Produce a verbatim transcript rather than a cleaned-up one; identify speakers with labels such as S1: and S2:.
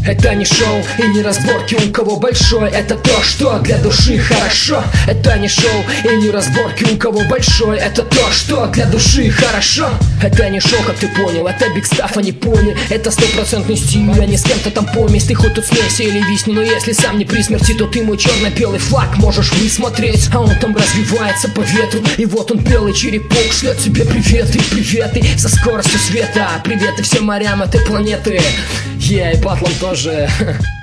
S1: Это не шоу и не разборки, у кого большой. Это то, что для души хорошо. Это не шоу и не разборки, у кого большой. Это то, что для души хорошо. Это не шоу, как ты понял, это биг стаф, а не пони. Это стопроцентный стиль, а не с кем-то там помесь. Ты хоть тут смейся или висни, но если сам не при смерти, то ты мой черно-белый флаг можешь высмотреть. А он там развивается по ветру, и вот он, белый черепок, шлет тебе приветы, приветы со скоростью света. Приветы всем морям этой планеты. Я yeah, и Батлом тоже.